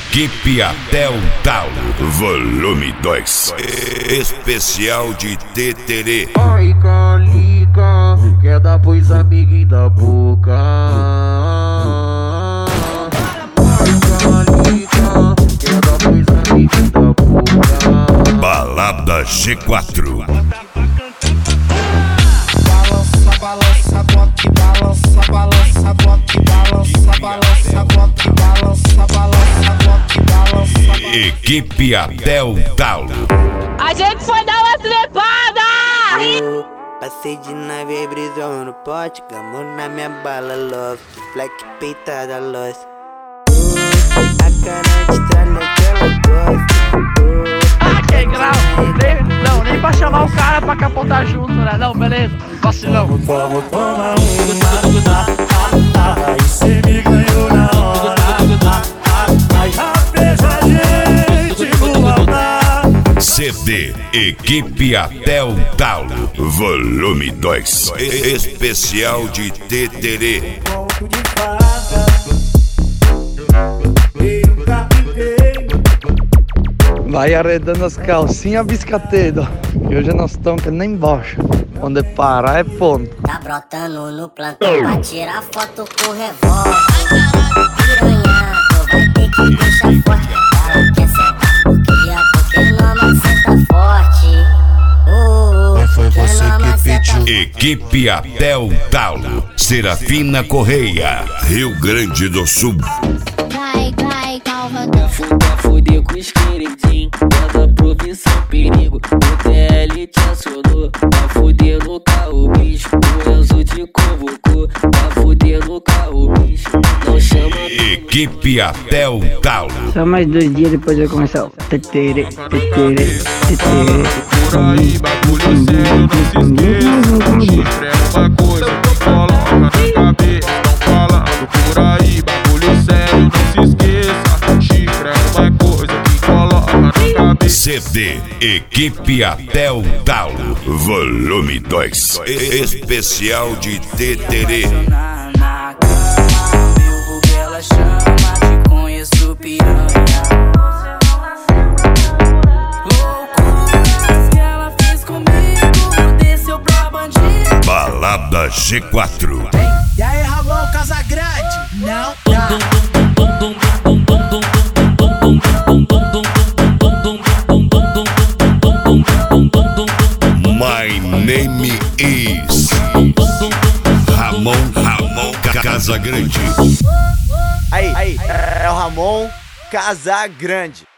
Equipe até o talo, volume 2, especial de Teterê. Ai, calica, quer dar pros amiguinhos da boca. Ai, calica, quer dar pros amiguinhos da boca. Balada G4. Balança, balança, bloque, balança, balança, bloque, balança, balança, bloque, balança, balança, bloque, balança. Equipe até o talo. A gente foi dar uma trepada! Passei de nave, brisou no pote, gamou na minha bala, love, black peitada, loss. A cara de tralha que ela gosta. Ah, que grau! Não, nem pra chamar o cara pra capotar junto, né? Não, beleza, vacilão. Vamos tomar aí cê me ganhou na hora. Aí rapaz, a gente voa lá. CD Equipe até o talo, volume 2, especial de Teterê. Conto de fada, eu captei. Vai arredando as calcinhas, biscateiro. E hoje nós estamos que nem embaixo. Onde parar é ponto. Tá brotando no plantão pra tirar foto com revólver. Piranha, tu vai ter que deixar forte. Ela quer sentar porque não maceta forte. Foi você que pediu. Equipe até o talo, Serafina Correia, Rio Grande do Sul. Vai, calma. Fuder com os queridinhos, toda profissão perigo. O TL te acionou, pra fuder no carro, bicho. O Enzo te convocou, pra fuder no carro, bicho. Não chama. Equipe até o talo. Só mais 2 dias depois vai começar o tetere, tetere, tetere. Por aí, bagulho sério, não se esqueça. Chifre é uma coisa que coloca na cabeça. Tão falando por aí, bagulho sério, não se esqueça. Chifre é uma coisa que coloca na cabeça. CD Equipe até o talo, volume 2, especial de Teterê. Na cama, eu vou que ela chama, te conheço piranha. Loucuras que ela fez comigo, desceu pra bandido. Balada G4. E aí, Ramon Casagrande? Não dá. My name is Ramon Casagrande. Aí, é o Ramon Casagrande.